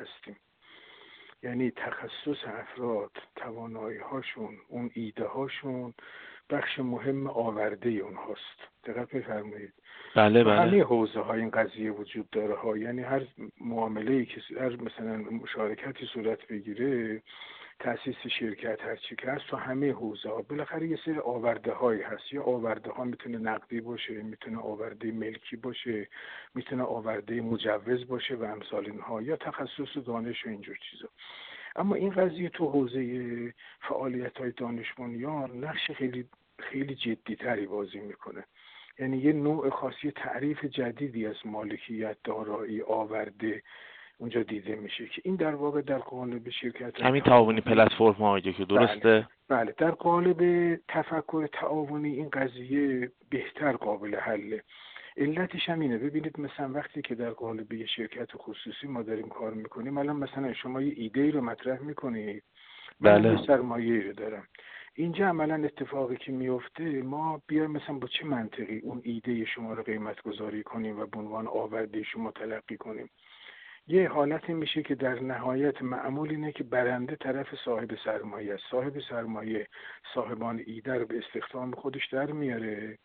هستیم. یعنی تخصص افراد، توانایی هاشون، اون ایده هاشون بخش مهم آورده اونهاست. دقت می‌فرمایید؟ بله تو بله. همه حوزه های این قضیه وجود داره ها. یعنی هر معامله‌ای که هر مثلا مشارکتی صورت بگیره، تأسیس شرکت هر چی که هست، تو همه حوزه ها بالاخره یه سری آورده هایی هست. یا آورده ها میتونه نقدی باشه، میتونه آورده ملکی باشه، میتونه آورده مجوز باشه و امثال اینها، یا تخصص دانش و اینجور چیزا. اما این قضیه تو حوزه فعالیت های دانش بنیان نقش خیلی خیلی جدی تری بازی میکنه. یعنی یه نوع خاصی، تعریف جدیدی از مالکیت، دارایی، آورده اونجا دیده میشه که این در واقع در قالب شرکت همین تعاونی پلتفرم ها که درسته؟ بله در قالب تفکر تعاونی این قضیه بهتر قابل حله. علتش هم اینه. ببینید مثلا وقتی که در قالب یه شرکت خصوصی ما داریم کار میکنیم، الان مثلا شما یه ایده رو مطرح میکنید، من یه سرمایه‌ای رو دارم، اینجا عملا اتفاقی که میفته، ما بیایم مثلا با چه منطقی اون ایده شما رو قیمت گذاری کنیم و به عنوان آورده شما تلقی کنیم. یه حالتی میشه که در نهایت معمول اینه که برنده طرف صاحب سرمایه است. صاحب سرمایه صاحبان ایده رو به استخدام خودش در میاره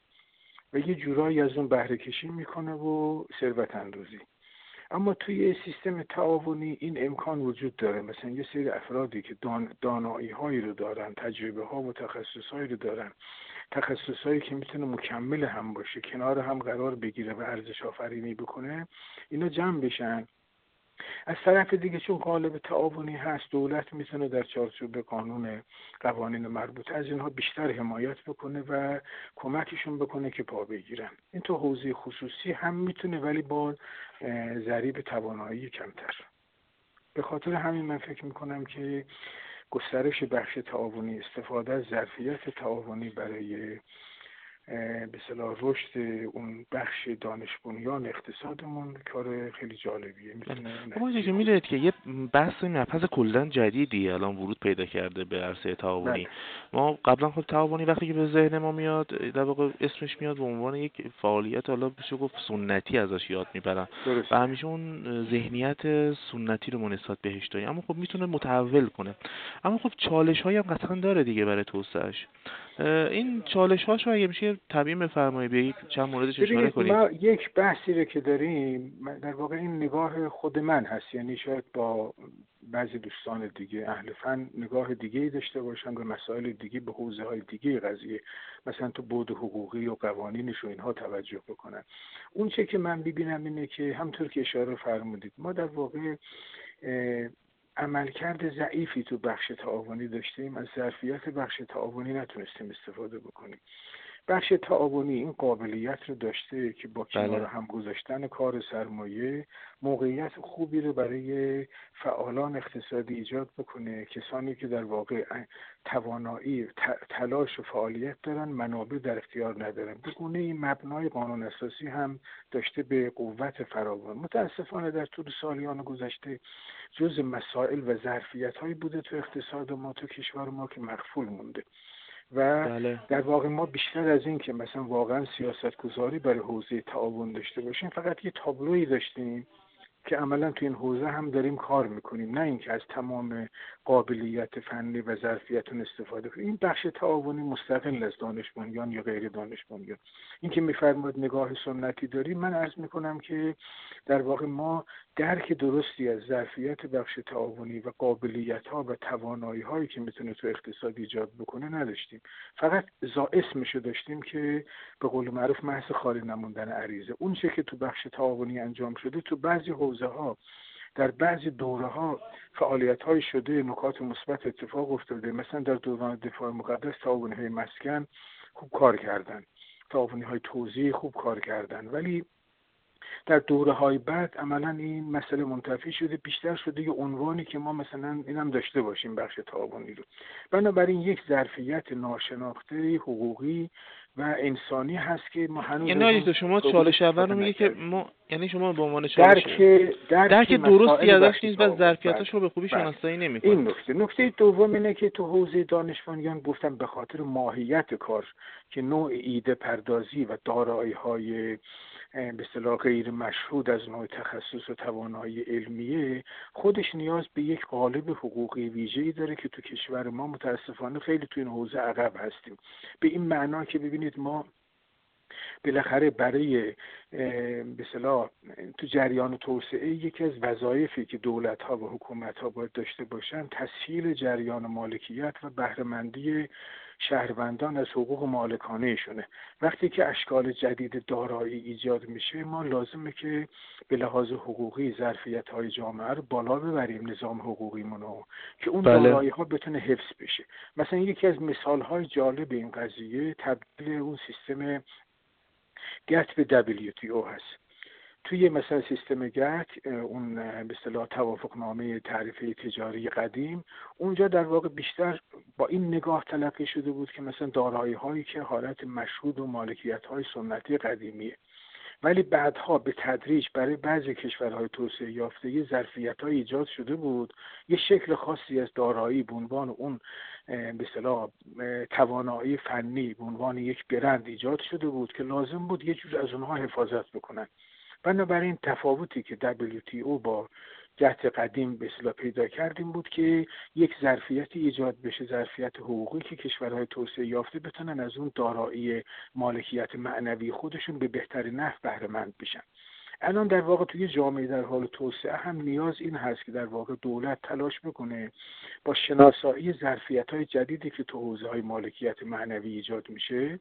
و یه جورایی از اون بهره کشی میکنه و ثروت اندوزی. اما توی سیستم تعاونی این امکان وجود داره. مثلا یه سری افرادی که دانایی هایی رو دارن، تجربه ها و تخصص هایی رو دارن، تخصص هایی که میتونه مکمل هم باشه، کنار هم قرار بگیره و ارزش آفرینی بکنه، اینا جمع بشن. از طرف دیگه چون قالب تعاونی هست، دولت میتونه در چارچوب قانون قوانین مربوطه از اینها بیشتر حمایت بکنه و کمکشون بکنه که پا بگیرن. این تو حوزه خصوصی هم میتونه، ولی با ضریب توانایی کمتر. به خاطر همین من فکر میکنم که گسترش بخش تعاونی، استفاده از ظرفیت تعاونی برای به اصطلاح رشد اون بخش دانش بنیان اقتصادمون کار خیلی جالبیه. ما که میدونید که یه بحث مبحث کلا جدیدی الان ورود پیدا کرده به عرصه تعاونی. ما قبلا خود تعاونی وقتی که به ذهن ما میاد، در واقع اسمش میاد به عنوان یک فعالیت، حالا بشه گفت سنتی ازش یاد میبرن و همیشه اون ذهنیت سنتی رو ما نسبت بهش داریم. اما خب میتونه متحول کنه. اما خب چالش هایی هم قطعا داره دیگه برای توسعه‌اش. این چالش هاشو اگه میشه تبیین بفرمایید، به یک چند موردش اشاره کنید. ما یک بحثی رو که داریم، در واقع این نگاه خود من هست. یعنی شاید با بعضی دوستان دیگه اهل فن نگاه دیگه‌ای داشته باشن به مسائل دیگه، به حوزه‌های دیگه قضیه، مثلا تو بعد حقوقی و قوانینش و اینها توجه بکنن. اون چه که من ببینم اینه که همطور که اشاره فرمودید، ما در واقع عملکرد ضعیفی تو بخش تعاونی داشتیم، از ظرفیت بخش تعاونی نتونستیم استفاده بکنیم. بخش تعاونی این قابلیت رو داشته که با کنار هم گذاشتن کار سرمایه موقعیت خوبی رو برای فعالان اقتصادی ایجاد بکنه، کسانی که در واقع توانایی تلاش و فعالیت دارن، منابع در اختیار ندارن. به گونه این مبنای قانون اساسی هم داشته به قوت فراوان. متاسفانه در طول سالیان گذشته جز مسائل و ظرفیت‌هایی بوده تو اقتصاد ما، تو کشور ما، که مغفول مونده و در واقع ما بیشتر از این که مثلا واقعا سیاست گذاری برای حوزه تعاون داشته باشیم، فقط یه تابلویی داشتیم که عملا تو این حوزه هم داریم کار میکنیم، نه اینکه از تمام قابلیت فنی و ظرفیتون استفاده کنیم. این بخش تعاونی مستقل از دانش بنیان یا غیر دانش بنیان. این که میفرماد نگاه سنتی داریم، من عرض میکنم که در واقع ما درک درستی از ظرفیت بخش تعاونی و قابلیت‌ها و توانایی‌هایی که میتونه تو اقتصاد ایجاد بکنه نداشتیم. فقط اسمشو داشتیم که به قول معروف محض خالی نموندن عریضه. اون چه که تو بخش تعاونی انجام شده، تو بعضی حوزه‌ها در بعضی دوره‌ها فعالیت‌های شده، نکات مثبت اتفاق افتاده. مثلا در دوران دفاع مقدس تعاونی‌های مسکن خوب کار کردن، تعاونی‌های توزیع خوب کار کردن، ولی در دوره‌های بعد عملاً این مسئله منتفی شده، بیشتر شده یه عنوانی که ما مثلا اینم داشته باشیم بخش تعاونی رو. بنابراین یک ظرفیت ناشناخته حقوقی و انسانی هست که ما هنوز یعنی شما چالش اول رو میگه که ما یعنی شما به عنوان چالش درک درستی ازش نیست و ظرفیتاش رو به خوبی شناسایی نمی‌کنید. این نکته دوم اینه که تو حوزه دانش بنیان گفتم به خاطر ماهیت کار که نوع ایده پردازی و دارایی‌های به اصطلاح غیر مشهود از نوع تخصص و توانایی علمیه، خودش نیاز به یک قالب حقوقی ویژه‌ای داره که تو کشور ما متاسفانه خیلی تو این حوزه عقب هستیم. به این معنا که ببینید ما بالاخره برای به اصطلاح تو جریان توسعه یکی از وظایفی که دولت‌ها و حکومت‌ها باید داشته باشن تسهیل جریان مالکیت و بهره‌مندی شهروندان از حقوق مالکانه‌شونه. وقتی که اشکال جدید دارایی ایجاد میشه ما لازمه که به لحاظ حقوقی ظرفیت‌های جامعه رو بالا ببریم، نظام حقوقیمون رو، که اون دارایی‌ها بتونه حفظ بشه. مثلا یکی از مثال‌های جالب این قضیه تبدیل اون سیستم گت به WTO هست. توی مثلا سیستم گت اون به اصطلاح توافقنامه تعرفه تجاری قدیم، اونجا در واقع بیشتر با این نگاه تلقی شده بود که مثلا دارایی هایی که حالت مشهود و مالکیت های سنتی قدیمیه، ولی بعدها به تدریج برای بعضی کشورهای توسعه یافته یه ظرفیت‌های ایجاد شده بود، یه شکل خاصی از دارایی به عنوان اون به اصطلاح توانایی فنی به عنوان یک برند ایجاد شده بود که لازم بود یه جور از اونها حفاظت بکنن. بنابراین تفاوتی که WTO با جهت قدیم به اصطلاح پیدا کردیم بود که یک ظرفیتی ایجاد بشه، ظرفیت حقوقی که کشورهای توسعه یافته بتونن از اون دارایی مالکیت معنوی خودشون به بهترین نحو بهره مند بشن. الان در واقع توی جامعه در حال توسعه هم نیاز این هست که در واقع دولت تلاش بکنه با شناسایی ظرفیت‌های جدیدی که تو حوزه‌های مالکیت معنوی ایجاد میشه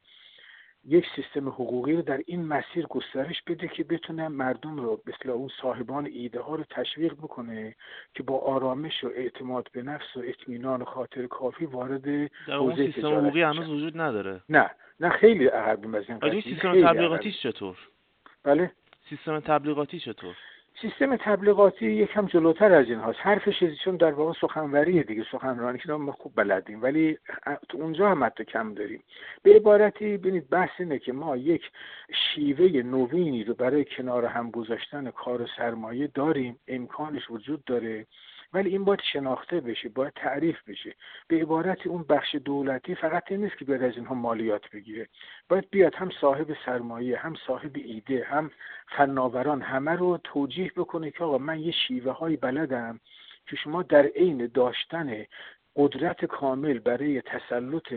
یک سیستم حقوقی رو در این مسیر گسترش بده که بتونه مردم رو به اصطلاح اون صاحبان ایده ها رو تشویق بکنه که با آرامش و اعتماد به نفس و اطمینان و خاطر کافی وارد حوزه سیستم حقوقی هنوز وجود نداره. نه خیلی عقبیم از این قضیه. سیستم تبلیغاتیش چطور؟ بله سیستم تبلیغاتی چطور؟ سیستم تبلیغاتی یکم جلوتر از این هاست. حرفش چون در واقع سخنوریه دیگه، سخنرانی که ما خوب بلدیم ولی تو اونجا هم حتی کم داریم. به عبارتی ببینید بحث اینه که ما یک شیوه نوینی رو برای کنار هم گذاشتن کار و سرمایه داریم، امکانش وجود داره، ولی این باید شناخته بشه، باید تعریف بشه. به عبارتی اون بخش دولتی فقط این نیست که بیاد از اینها مالیات بگیره، باید بیاد هم صاحب سرمایه، هم صاحب ایده، هم فناوران، همه رو توجیه بکنه که آقا من یه شیوه های بلدم که شما در عین داشتن قدرت کامل برای تسلط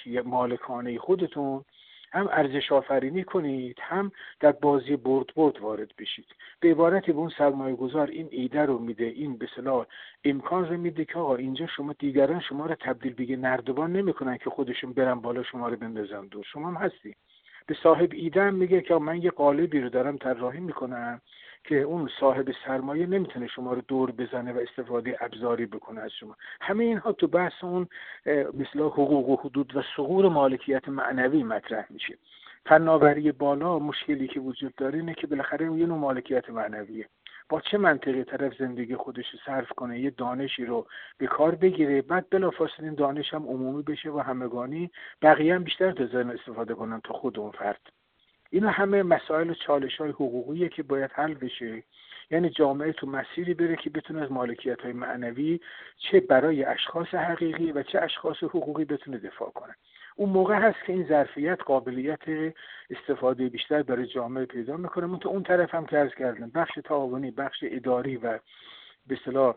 مالکانه خودتون هم ارزش آفرینی کنید، هم در بازی برد وارد بشید. به عبارتی به اون سرمایه گذار این ایده رو میده، این به اصطلاح امکان رو میده که آقا اینجا شما دیگران شما رو تبدیل به نردبان نمیکنن که خودشون برن بالا شما رو بندازن دور، شما هم هستی. به صاحب ایده هم میگه که من یه قالبی رو دارم طراحی میکنم که اون صاحب سرمایه نمیتونه شما رو دور بزنه و استفاده ابزاری بکنه از شما. همه اینها تو بحث اون مثلا حقوق و حدود و ثغور مالکیت معنوی مطرح میشه. فناوری بالا مشکلی که وجود داره اینه که بالاخره یه نوع مالکیت معنویه. با چه منطقی طرف زندگی خودش رو صرف کنه، یه دانشی رو به کار بگیره، بعد بلافاصله این دانش هم عمومی بشه و همگانی، بقیه هم بیشتر تزن استفاده کنن تا خود اون فرد. اینا همه مسائل و چالش‌های حقوقیه که باید حل بشه. یعنی جامعه تو مسیری بره که بتونه از مالکیت‌های معنوی چه برای اشخاص حقیقی و چه اشخاص حقوقی بتونه دفاع کنه. اون موقع هست که این ظرفیت قابلیت استفاده بیشتر برای جامعه پیدا میکنه. من تو اون طرف هم که عرض کردم بخش تعاونی، بخش اداری و به اصطلاح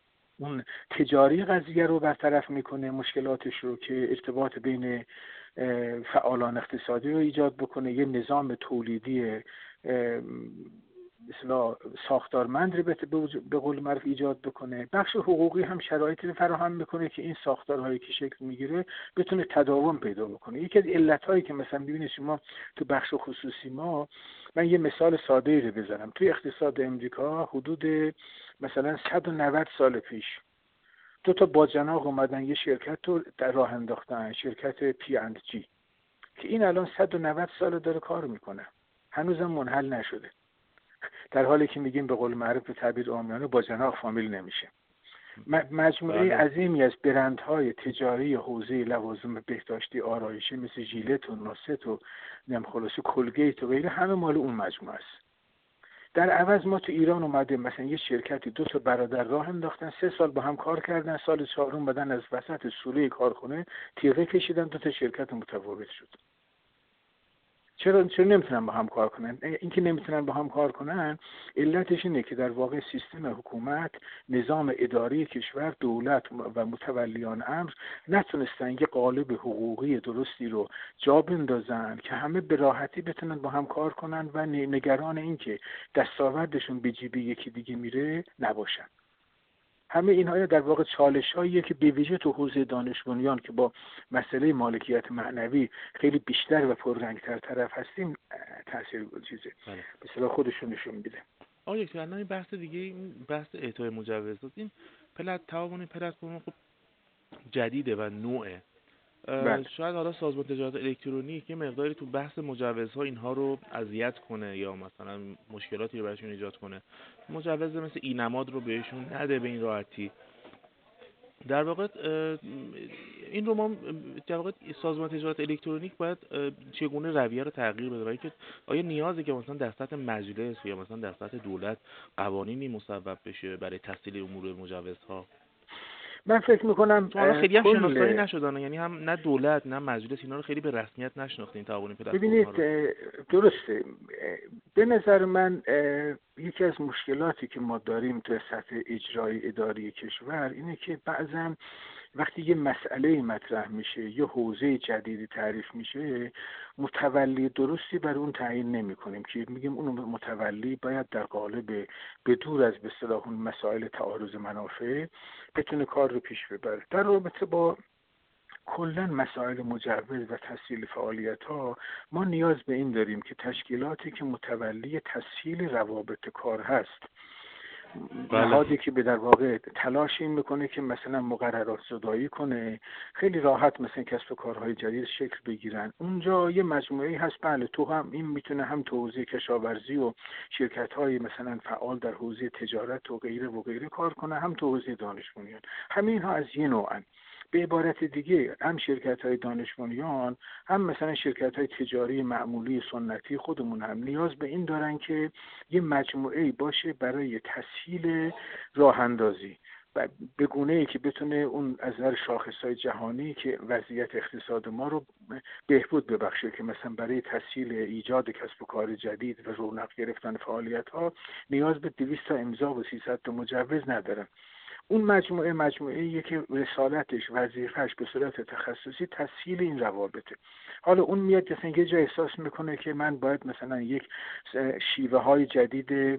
اون تجاری قضیه رو برطرف میکنه، مشکلاتش رو که ارتباط بین فعالان اقتصادی رو ایجاد بکنه، یه نظام تولیدی مثلا ساختارمند رو به قول معروف ایجاد بکنه. بخش حقوقی هم شرایطی رو فراهم میکنه که این ساختارهایی که شکل میگیره بتونه تداوم پیدا بکنه. یکی از علتهایی که مثلا ببینید شما تو بخش خصوصی ما، من یه مثال ساده‌ای رو بزنم، توی اقتصاد امریکا حدود مثلا 190 سال پیش دو تا باجناق اومدن یه شرکت رو در راه انداختن، شرکت P&G که این الان 190 سال داره کار میکنه، هنوزم منحل نشده، در حالی که میگیم به قول معروف به تعبیر عامیانه باجناق فامیل نمیشه. مجموعه عظیمی از برندهای تجاری حوزه لوازم بهداشتی آرایشی مثل ژیلت و ناست و خلاصه کلگیت و غیره همه مال اون مجموعه است. در عوض ما تو ایران اومده مثلا یه شرکتی 2 تا برادر راه انداختن، 3 سال با هم کار کردن، سال 4 بدن از وسط سوله کارخونه تیغه کشیدن، 2 تا شرکت متفاوت شد. چرا نمیتونن با هم کار کنن؟ اینکه نمیتونن با هم کار کنن علتش اینه که در واقع سیستم حکومت، نظام اداری کشور، دولت و متولیان امر نتونستن یه قالب حقوقی درستی رو جا بندازن که همه به راحتی بتونن با هم کار کنن و نگران اینکه دستاوردشون به جیب یکی دیگه میره نباشن. همه اینها در واقع چالش‌هاییه که به ویژه تو حوزه دانش بنیان که با مسئله مالکیت معنوی خیلی بیشتر و پررنگ‌تر طرف هستیم تاثیر چیزه به اصطلاح خودشون نشون میده. آقای دکتر الان این بحث دیگه، این بحث اعطای مجوزات، این تعاون پلتفرم خب جدیده و نوعه. شاید حالا سازمان تجارت الکترونیک یه مقداری تو بحث مجوزها اینها رو اذیت کنه یا مثلا مشکلاتی رو براشون ایجاد کنه، مجوز مثل اینماد رو بهشون نده به این راحتی. در واقع این رو ما در واقع سازمان تجارت الکترونیک باید چگونه رویه رو تغییر بده؟ برای که آیا نیازه که مثلا در سطح مجلس یا مثلا در سطح دولت قوانینی مصوب بشه برای تسهیل امور مجوزها؟ من فکر میکنم خیلی هم شناسایی نشدن، یعنی هم نه دولت نه مجلس اینا رو خیلی به رسمیت نشناخته این تعاون پلتفرم‌ها رو. ببینید درسته، به نظر من یکی از مشکلاتی که ما داریم تو سطح اجرایی اداری کشور اینه که بعضا وقتی یه مسئله مطرح میشه یا حوزه جدیدی تعریف میشه، متولی درستی بر اون تعیین نمی‌کنیم که میگیم اون متولی باید در قالب به دور از به اصطلاح اون مسائل تعارض منافع بتونه کار رو پیش ببره. در رابطه با کلا مسائل مجوز و تسهیل فعالیت‌ها ما نیاز به این داریم که تشکیلاتی که متولی تسهیل روابط کار هست، نهادی که به در واقع تلاش این میکنه که مثلا مقررات زدایی کنه، خیلی راحت مثلا کسب و کارهای جدید شکل بگیرن، اونجا یه مجموعه‌ای هست. بله تو هم این میتونه هم تو حوزه کشاورزی و شرکت‌های مثلا فعال در حوزه تجارت و غیره کار کنه، هم تو حوزه دانش بنیان. همین ها از یه نوعن. به عبارت دیگه هم شرکت‌های دانش بنیان هم مثلا شرکت‌های تجاری معمولی سنتی خودمون هم نیاز به این دارن که یه مجموعه‌ای باشه برای تسهیل راه اندازی و به گونه‌ای که بتونه اون از نظر شاخص‌های جهانی که وضعیت اقتصاد ما رو بهبود ببخشه، که مثلا برای تسهیل ایجاد کسب و کار جدید و رونق گرفتن فعالیت‌ها نیاز به 200 تا امضا و 300 تا مجوز ندارن. اون مجموعه‌ایه که رسالتش، وظیفه‌اش به صورت تخصصی تسهیل این روابطه. حالا اون میاد مثلا یه جا احساس میکنه که من باید مثلا یک شیوه‌های جدید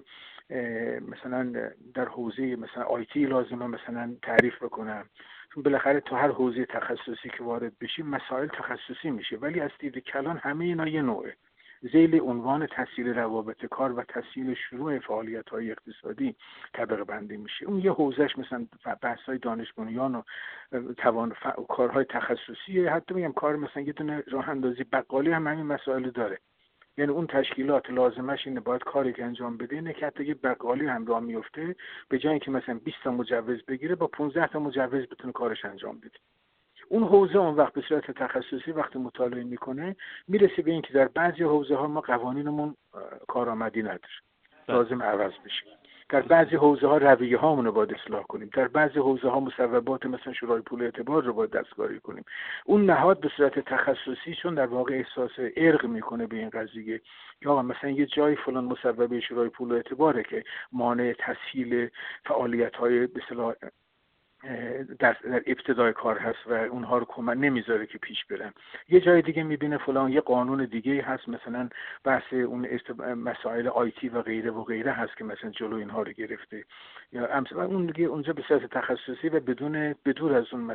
مثلا در حوزه مثلا آیتی لازمه مثلا تعریف بکنم، چون بالاخره تو هر حوزه تخصصی که وارد بشی مسائل تخصصی میشه، ولی از دید کلان همه اینا یه نوعه. ذیل عنوان تسهیل روابط کار و تسهیل شروع فعالیت‌های اقتصادی طبقه بندی میشه. اون یه حوزهش مثلا بحث‌های دانش بنیان و کارهای تخصصیه. حتی میگم کار مثلا یه دونه راه اندازی بقالی هم همین مسائل داره. یعنی اون تشکیلات لازمش اینه باید کاری که انجام بده، اینه که حتی یه بقالی هم راه میفته به جای اینکه مثلا 20 تا مجوز بگیره با 15 تا مجوز بتونه کارش انجام بده. اون حوزه اون وقت به صورت تخصصی وقتی مطالعه میکنه میرسه به این که در بعضی حوزه ها ما قوانینمون کارآمدی نداره، لازم عوض بشه. در بعضی حوزه ها رویه هامون رو باید اصلاح کنیم. در بعضی حوزه ها مصوبات مثلا شورای پول اعتبار رو باید دستکاری کنیم. اون نهاد به صورت تخصصی چون در واقع احساس ارق میکنه به این قضیه، یا مثلا یه جای فلان مصوبه شورای پول اعتباره که مانع تسهیل فعالیت‌های به اصطلاح در ابتدای کار هست و اونها رو کمک نمیذاره که پیش برن. یه جای دیگه میبینه فلان یه قانون دیگه هست، مثلا بحث اون مسائل آیتی و غیره هست که مثلا جلو اینها رو گرفته، یا اون دیگه اونجا به صورت تخصصی و بدون اون